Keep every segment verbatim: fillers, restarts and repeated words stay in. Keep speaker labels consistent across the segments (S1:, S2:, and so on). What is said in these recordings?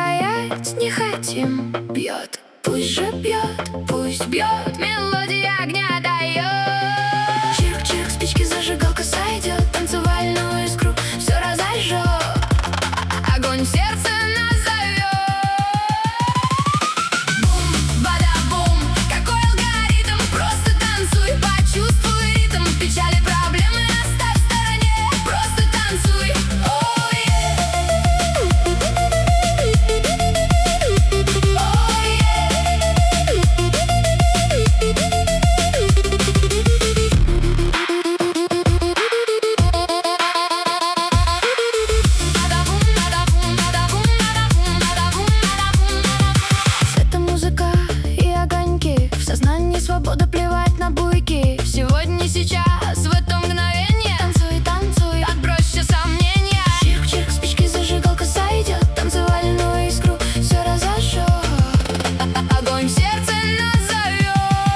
S1: стоять не хотим. Бьет, пусть же бьет, пусть бьет, мелодия огня дает. Чирк-чирк, спички, зажигалка сойдет, танцевальную искру все разожжет. Огонь в сердце нас зовет. Бум-бада-бум, какой алгоритм, просто танцуй, почувствуй ритм. Печали, проблемы оставь в стороне, просто танцуй. Свобода плевать на буйки. Сегодня, сейчас, в это мгновение. Танцуй, танцуй, отбрось все сомнения. Чирк-чирк, спички, зажигалка сойдет, танцевальную искру все разожжет. Огонь в сердце нас зовет.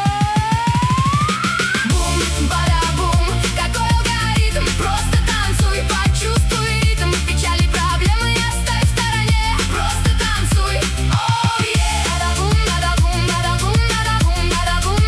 S1: Бум-бада-бум, какой алгоритм, просто танцуй, почувствуй ритм. Печали, проблемы оставь в стороне, просто танцуй. Оу, е! Бада-бум, бада-бум, бада-бум, бада-бум.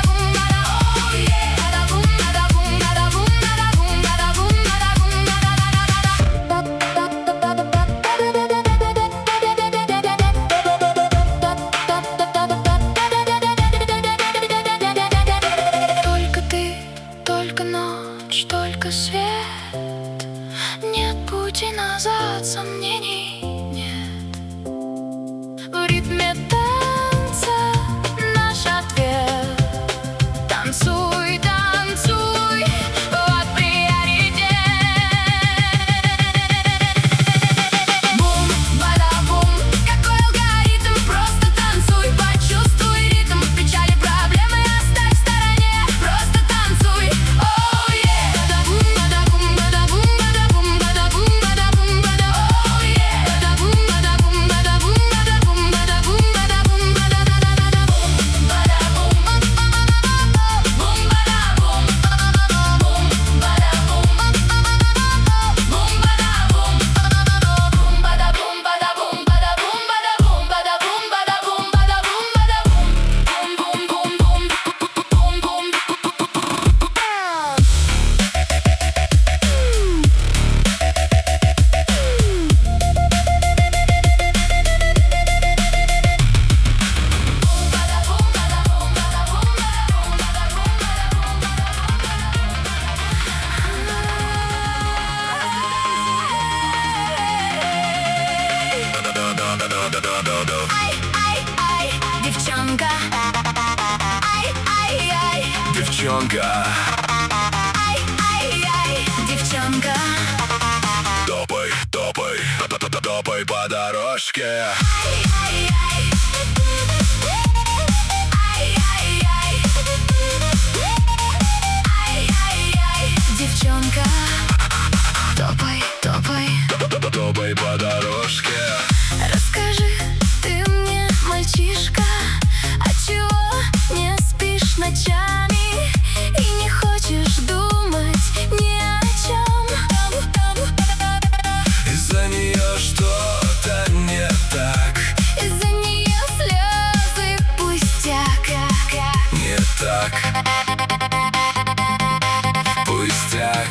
S1: Только ты, только ночь, только свет. Нет пути назад, сомнений нет. В ритме танца наш ответ. Танцуй, танцуй, вот приоритет. Бум-бада-бум, какой алгоритм, просто танцуй, почувствуй ритм. Печали, проблемы оставь в стороне, просто танцуй. Оу, е! Бада-бум, бада-бум, бада-бум, бада-бум, бада-бум, бада-бум, бада. Оу, е! Бада-бум, бада-бум, бада-бум, бада-бум, бада-бум, бада-бум, бада-да-да-да-да. Ай-ай-ай, девчонка. Ай-ай-ай,
S2: Девчонка,
S1: ай-ай-ай, девчонка.
S2: топай, топай, топай по дорожке.
S1: Ай-ай-ай, ай-ай-ай, ай-ай-ай, девчонка. Топай, топай,
S2: Топай по дорожке.
S1: расскажи ты мне, мальчишка, отчего не спишь ночами и не хочешь думать ни о чем?
S2: Из-за нее что-то не так.
S1: Из-за нее слезы пустяк.
S2: Не так. Пустяк.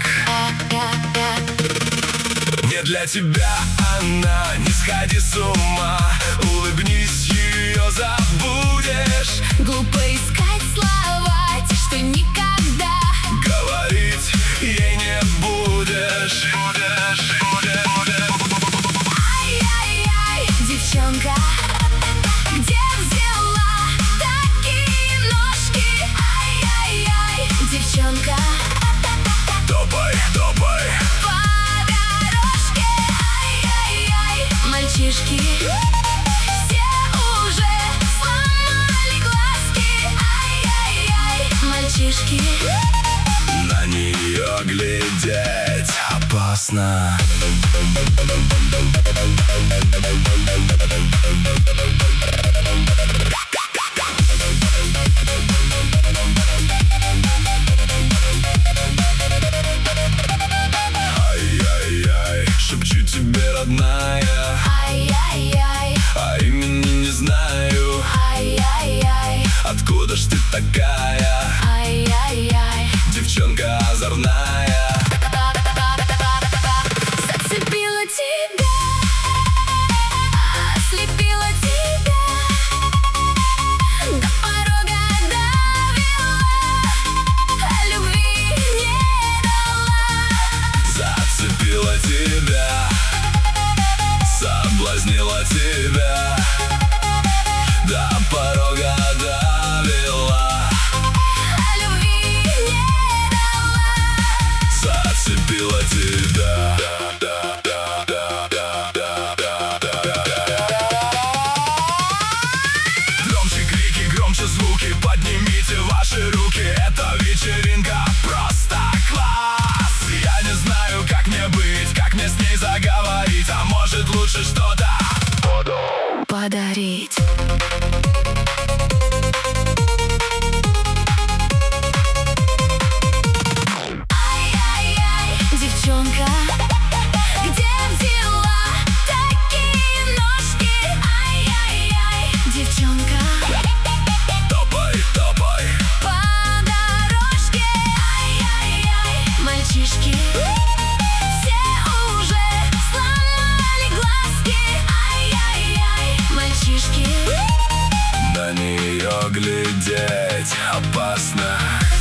S2: Не для тебя она, не сходи с ума. Улыбнись, ее забудешь.
S1: Глупо искать слова, те, что никогда
S2: Говорить ей не будешь. Будешь, будешь, будешь.
S1: Ай-яй-яй, девчонка, где взяла такие ножки? Ай-яй-яй, девчонка,
S2: Топай, топай.
S1: по дорожке. Ай-яй-яй, мальчишки все уже сломали глазки. Ай-яй-яй, мальчишки.
S2: На нее глядеть опасно. глядеть опасно.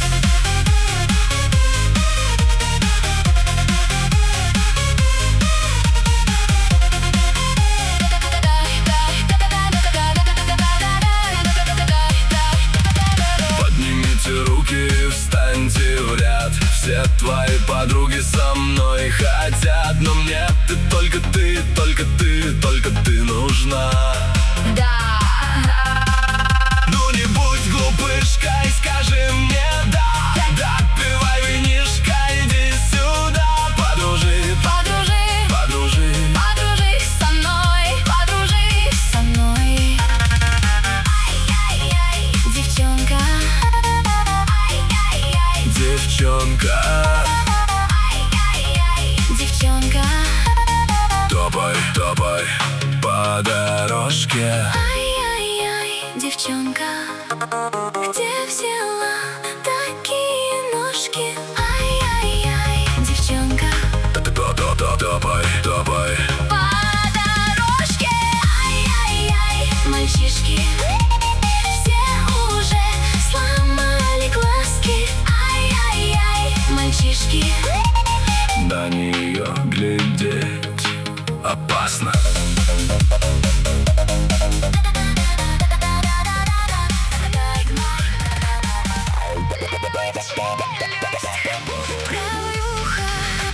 S2: Поднимите руки, встаньте в ряд. Все твои подруги со мной хотят, но мне ты, только ты, только ты, только ты нужна.
S1: Да.
S2: Ну не будь глупышкой, скажи мне да. Допивай винишко, иди сюда. Подружи,
S1: Подружи,
S2: подружи,
S1: подружись со мной, подружись со мной. Ай-яй-яй, девчонка. Ай-яй-яй,
S2: девчонка.
S1: ай-яй-яй, девчонка.
S2: Топай, топай по дорожке.
S1: Ай-яй-яй, девчонка. Где взяла такие ножки? Ай-яй-яй, девчонка.
S2: Топай, топай.
S1: По дорожке. Ай-яй-яй, мальчишки. Все уже сломали глазки. Ай-яй-яй, мальчишки.
S2: На нее глядеть опасно.
S1: Правое ухо.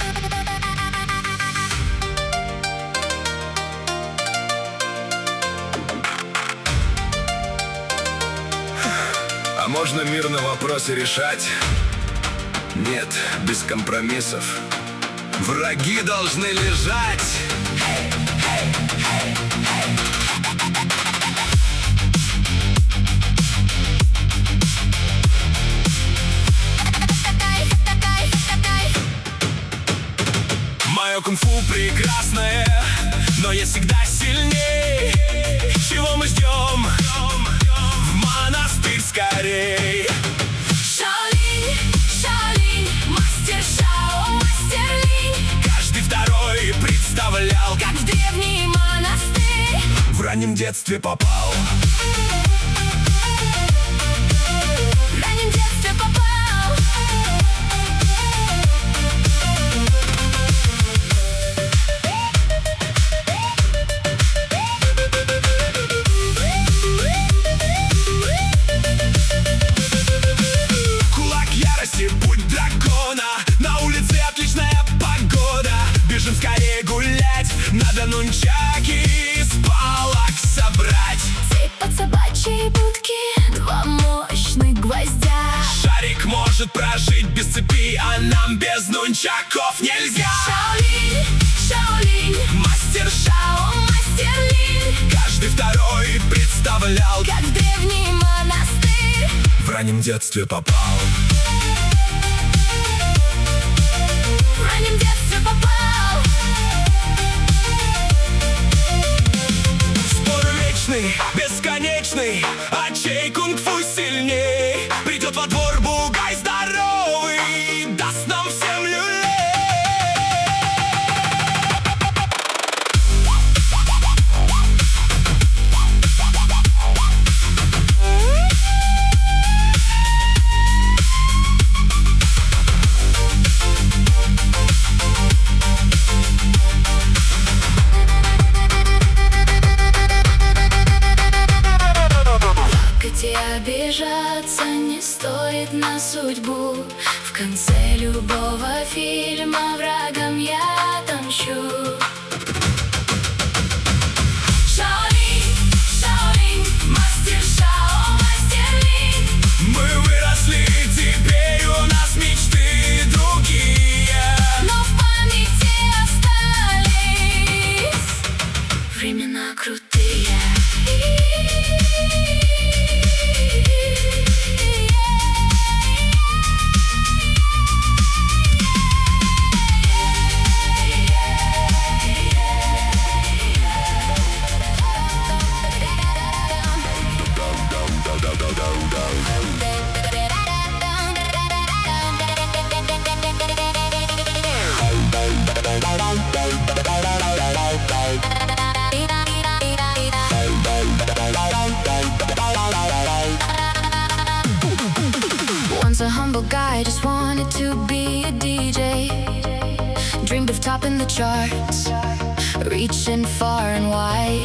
S2: А можно мирно вопросы решать? Нет, без компромиссов. Враги должны лежать. Мое кунг-фу прекрасное, но я всегда сильней. Чего мы ждем? В монастырь скорей.
S1: Шаолинь, Шаолинь, мастер Шао, мастер Линь.
S2: Каждый второй представлял,
S1: Как в древний монастырь.
S2: в раннем детстве попал.
S1: В раннем детстве попал.
S2: Кулак ярости, путь дракона. На улице отличная погода. Бежим скорее гулять. Надо нунчаки из палок собрать.
S1: Цепь под собачьей будки, два мощных гвоздя.
S2: Шарик может прожить без цепи, а нам без нунчаков нельзя.
S1: Шаолинь, Шаолинь,
S2: Мастер
S1: Шао, мастер Линь.
S2: каждый второй представлял,
S1: Как в древний монастырь.
S2: в раннем детстве попал.
S1: В раннем детстве попал.
S2: Спор вечный, бесконечный, а чей кунг-фу сильней? Придет во двор бугай здоровый, даст нам всем люлей.
S1: Где обижаться не стоит на судьбу. В конце любого фильма врагам я отомщу. Шаолинь, Шаолинь, мастер Шао, мастер Линь.
S2: Мы выросли, теперь у нас мечты другие.
S1: Но в памяти остались времена крутые. charts, reaching far and wide.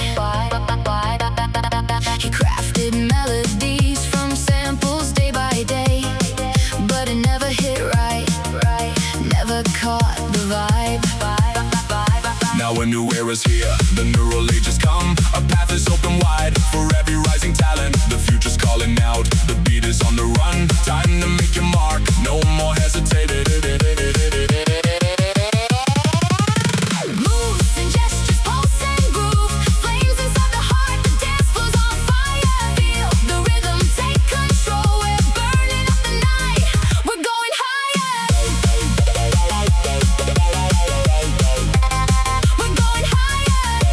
S1: He crafted melodies from samples day by day, but it never hit right, never caught the vibe.
S2: Now a new era's here, the neural age has come. Our path is open wide for every rising talent. The future's calling out, the beat is on the run. Time to make your mark, no more hesitating.
S1: Moves and gestures, pulse and groove, flames inside the heart, the dance floor's on fire. Feel the rhythm, take control, we're burning up the night, we're going higher. We're going higher.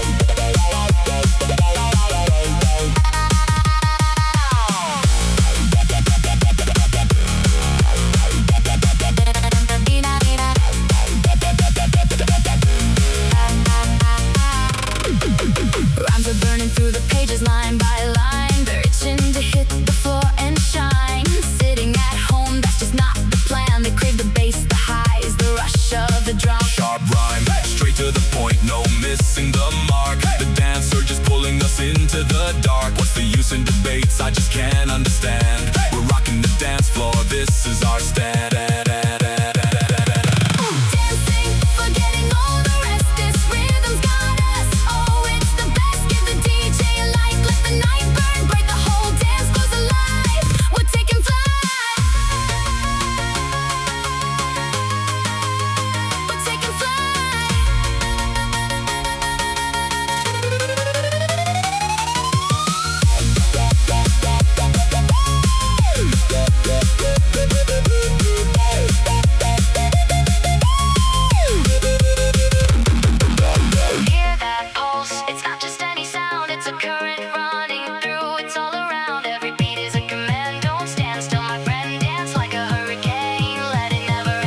S1: Rhymes are burning through the pages line by line. They're itching to hit the floor and shine. Sitting at home, that's just not the plan. They crave the bass, the highs, the rush of the drum.
S2: Sharp rhyme, straight to the point, no missing the mark. The dance surge is pulling us into the dark. What's the use in debates? I just can't understand. We're rocking the dance floor, this is our stand.
S1: Dancing, forgetting all the rest. This rhythm's got us. Oh, it's the best. Give the D J a light, let the night burn bright. The whole dance floor's alive. We're taking flight. We're taking Hear that pulse, it's not just any sound, it's a current running through, it's all around. Every beat is a command, don't stand still, my friend, dance like a hurricane, let it never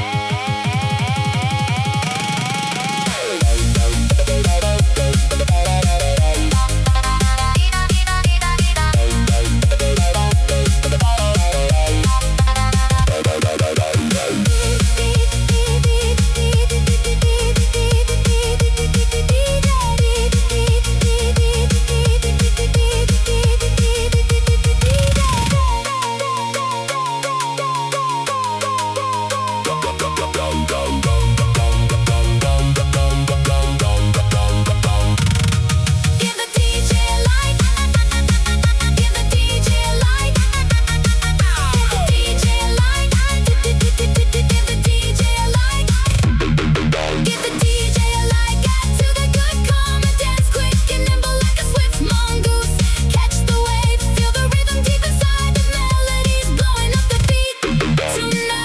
S1: Give the D J a light. Give the D J a light. Give the D J a light. Give the D J a light. Give the D J a light. Get to the good, calm and dance quick and nimble like a swift mongoose. Catch the wave, feel the rhythm deep inside. The melody's blowing up the beat tonight.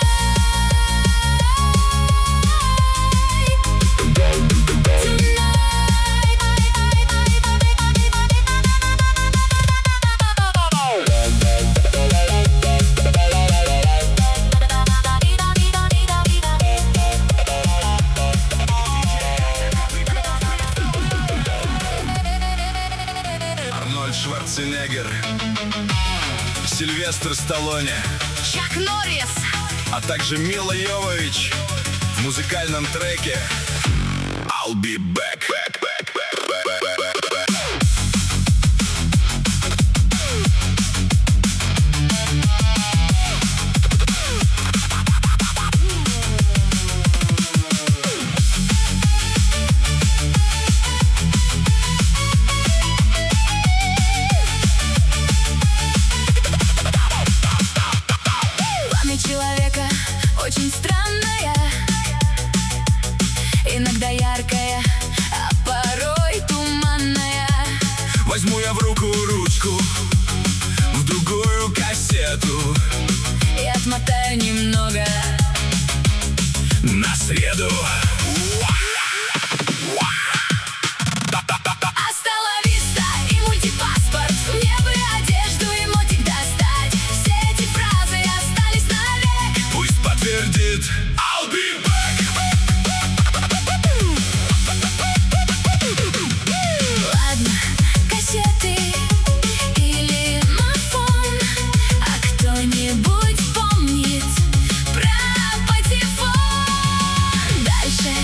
S2: Арнольд Шварценеггер, Сильвестр Сталлоне,
S1: Чак Норрис.
S2: а также Мила Йовович в музыкальном треке I'll be back. back, back, back, back, back, back, back.
S1: Память человека очень странная, иногда яркая, а порой туманная.
S2: Возьму я в руку ручку, в другую кассету
S1: И отмотаю немного
S2: на среду.
S1: Hasta la vista и мультипаспорт. Мне бы одежду и мотик достать. Все эти фразы остались навек.
S2: Пусть подтвердит I'll be back.
S1: Ладно, кассеты или мафон, а кто-нибудь помнит про патефон? Дальше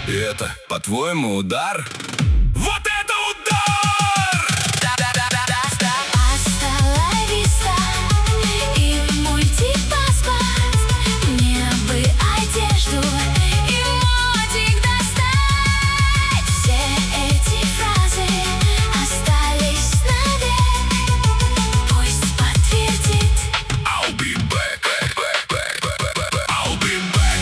S2: И это, по-твоему, удар? Вот это удар!
S1: Hasta la vista и мультипаспорт. Мне бы одежду и мотик достать. Все эти фразы остались навек. Пусть подтвердит.
S2: I'll be back, back, back, back, back, back, back. I'll be back.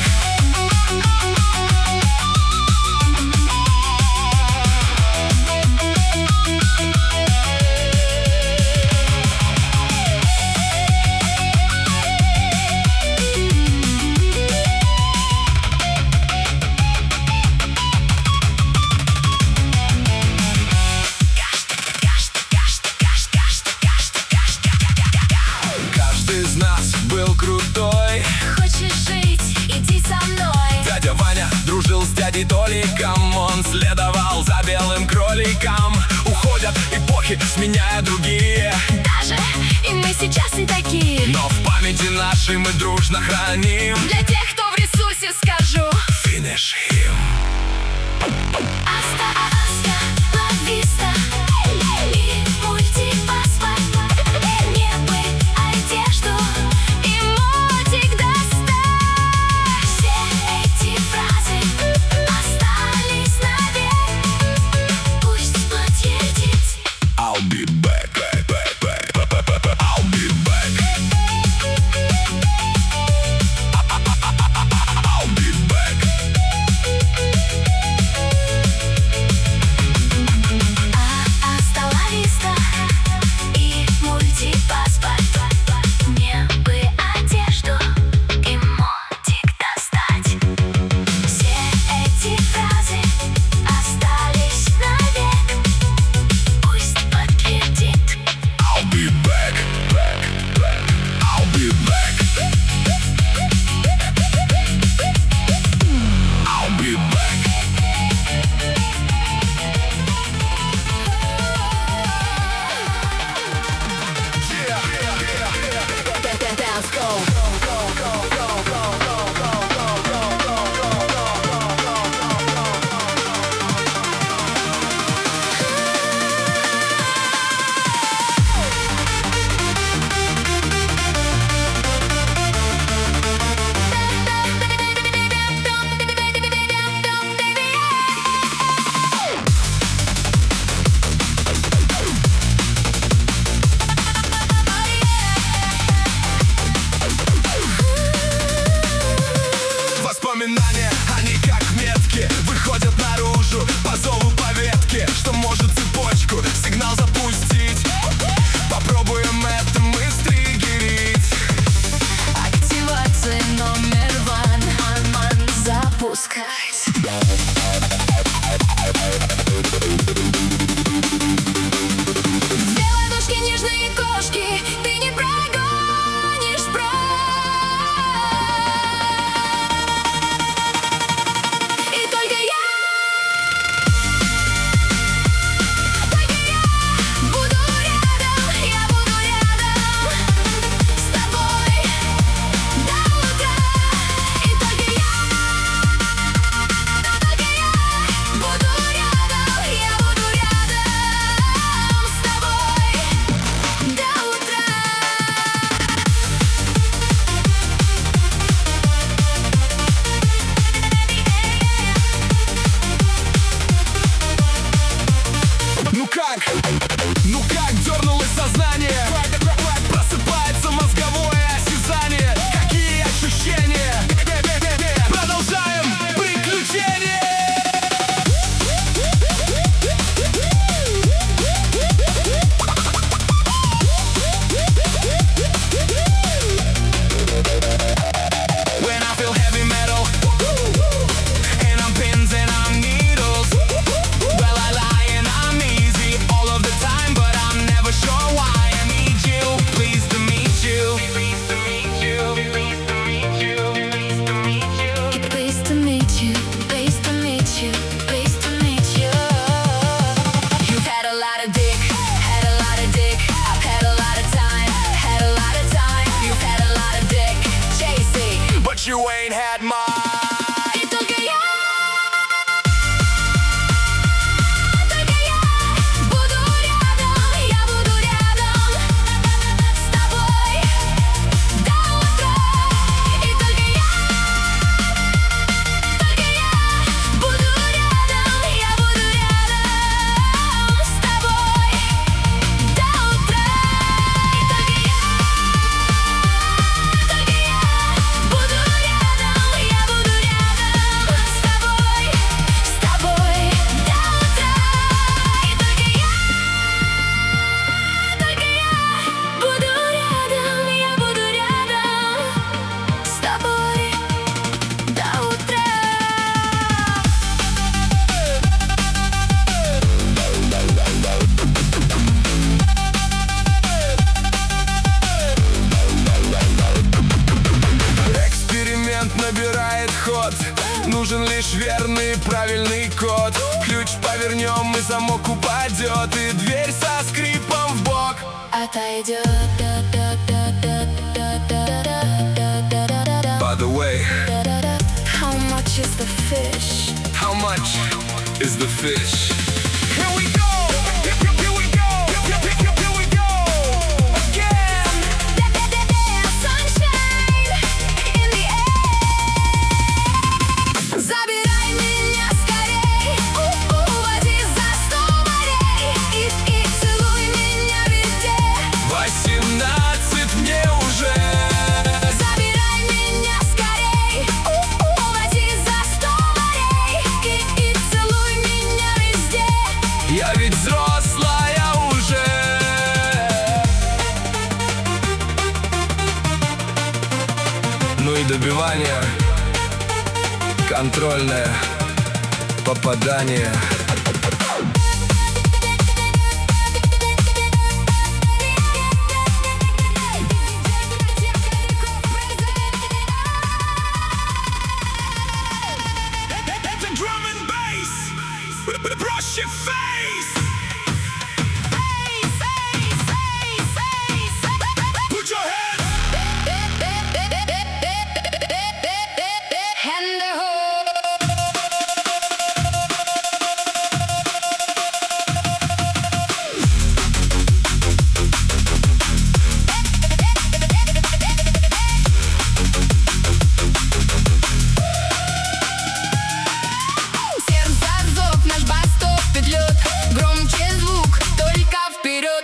S2: Каждый из нас был крутой.
S1: Хочешь жить? Иди со мной.
S2: Дядя Ваня дружил с дядей Толиком. Он следовал за белым кроликом. Уходят эпохи, сменяя другие.
S1: Даже и мы сейчас не такие.
S2: Но в памяти нашей мы дружно храним.
S1: Для тех, кто в ресурсе, скажу.
S2: Finish him.
S1: Hasta, hasta la vista и мультипаспорт. Мне бы одежду и мотик достать. Все эти фразы остались навек. Пусть подтвердит.
S2: I'll be back, back, back, back, back, back, back, back. I'll be back. I'll be back.
S1: Hasta la vista и мультипаспорт. Мне бы одежду и мотик достать. Все эти фразы остались навек. Пусть подтвердит.
S2: I'll be back, back, back. I'll be back. I'll be back. Yeah, yeah, yeah, yeah.
S1: Dance go.
S2: Воспоминания, они как метки, выходят наружу по зову по ветке, что может цепочку, сигнал запустить. Попробуем это мы стригерить.
S1: Активация номер ван. Запускать. Две ладошки, нежные кошки, ты не прогонишь прочь. И только я, только я буду рядом, я буду рядом с тобой до утра. И только я, только я буду рядом, я буду
S2: введенный правильный код. Ключ повернем и замок упадет, и дверь со скрипом в бок
S1: отойдет.
S2: By the way,
S1: How much is the fish?
S2: how much is the fish? Here we go! Here we go! Here we go! Again!
S1: Sunshine in the air. Забирай меня скорей, уводи за сто морей, и, и целуй меня везде.
S2: Восемнадцать мне уже.
S1: Забирай меня скорей, уводи за сто морей, и, и целуй меня везде.
S2: Я ведь взрослая уже. Ну и добивание, контрольное попадание. Это drum and bass. Brush your face. Put your hands.
S1: Hände hoch. Сердце зов, наш бас топ петлет. Громче звук, только вперед.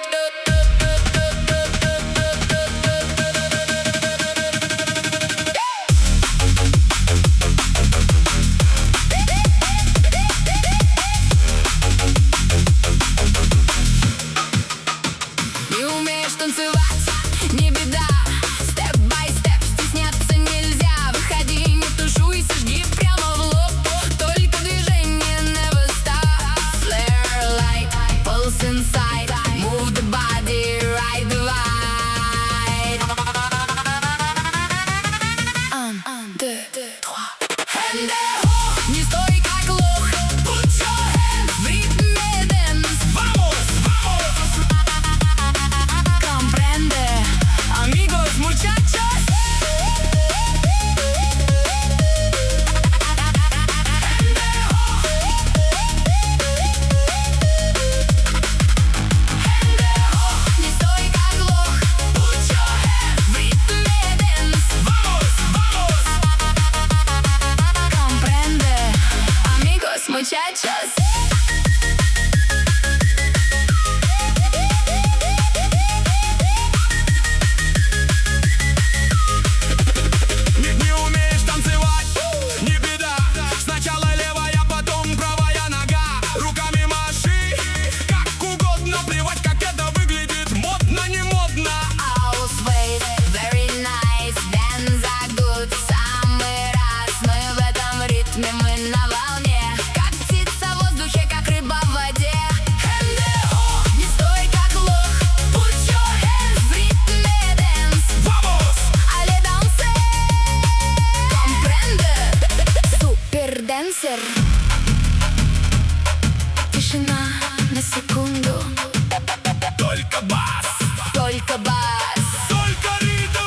S1: Не умеешь танцевать, не беда. Степ бай степ, стесняться нельзя. Выходи, не тушуйся, жги прямо в лоб. Только движение never stop. Flare light, pulse inside. Move the body, ride the vibe. Un, deux, trois. Hände hoch, не стой как лох. Put your hands в ритме dance.
S2: Vamos, vamos.
S1: Comprende, amigos, muchachos. Не стой как лох. Put your hands в ритме dance.
S2: Vamos, vamos.
S1: Comprende, amigos, muchachos.
S2: Не, не умеешь танцевать, не беда. Сначала левая, потом правая нога. Руками маши, как угодно. Плевать, как это выглядит, модно, не модно.
S1: Always very nice, dance are good. Самый раз мы в этом ритме, мы на волне. Как птица в воздухе, как рыба в воде. Hände hoch, не стой как лох. Put your hands в ритме dance.
S2: Vamos.
S1: Allez danser. Comprende, супер дэнсер. Тишина на секунду,
S2: Только бас,
S1: только бас.
S2: только ритм.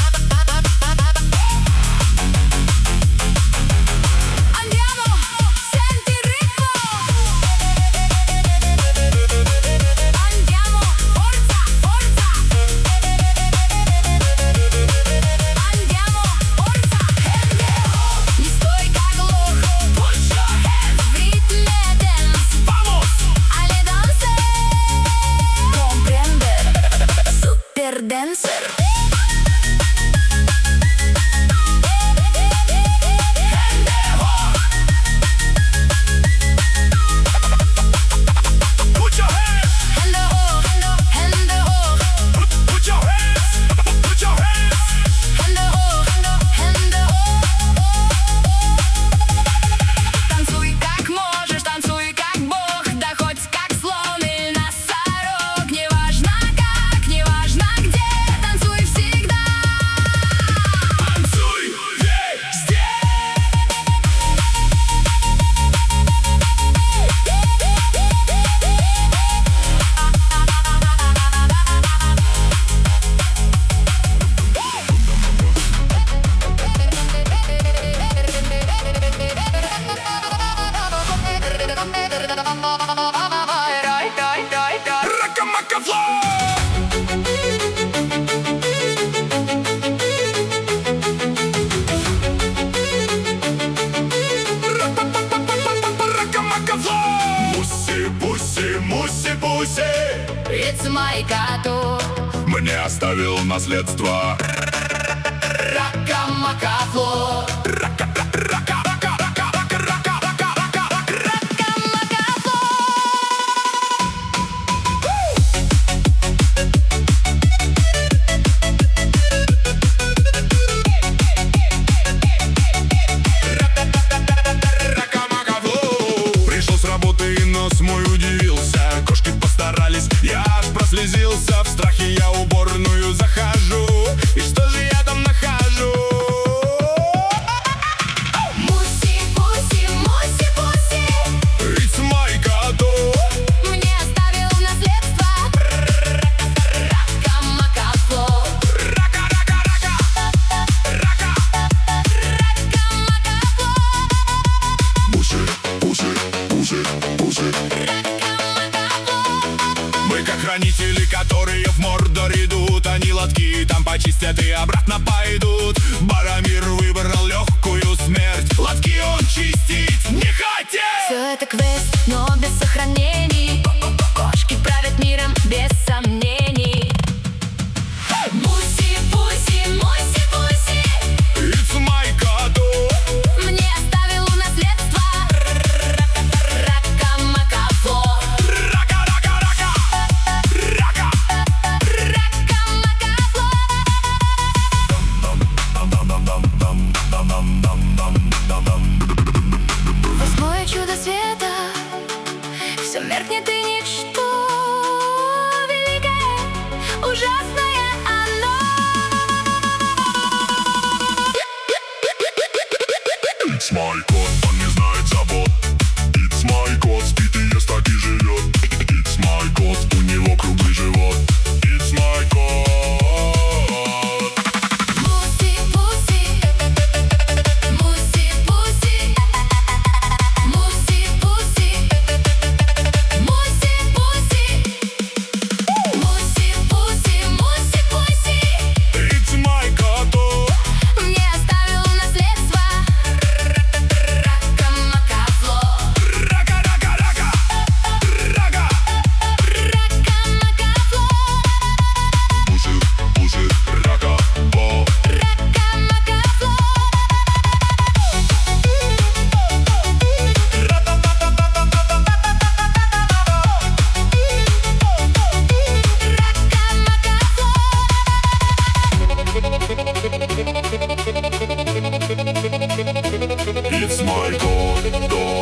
S1: Andiamo, Майкату
S2: мне оставил наследство.
S1: Рака-макафло.
S2: Пришел с работы и нос мой удивился. Кошки постарались, я прослезился. В страхе я в уборную захожу. И что же я там нахожу?
S1: Муси-пуси, муси-пуси,
S2: It's my коту.
S1: мне оставил наследство. Рака-макафло.
S2: Рака-рака-рака. Рака.
S1: Рака-макафло.
S2: Пуси, пуси, пуси, пуси. Мы как хранители, которые в Мордор идут. Они лотки там почистят и обратно пойдут. Барамир выбрал легкую смерть. Лотки он чистить не хотел.
S1: Все это квест, но без сохранений. Кошки правят миром без сомнений. Муси-пуси, муси-пуси,
S2: It's my коту.
S1: мне оставил наследство. Рака-макафло.
S2: Рака-рака-рака. Рака.
S1: Рака-макафло. Восьмое чудо света, все меркнет и ничто. Великое, ужасное оно.
S2: It's my кот, он не знает забот. It's my кот, спит и ест, так и живет. It's my кот, у него круглый живот. It's my кот.
S1: Муси-пуси, муси-пуси, муси-пуси, муси-пуси, муси-пуси, муси-пуси,
S2: It's my коту.
S1: мне оставил наследство. Рака-макафло.
S2: Рака-рака-рака. Рака.
S1: Рака-макафло.
S2: Пуси, пуси, рака, бо.
S1: Рака-макафло.
S2: It's my god, dog.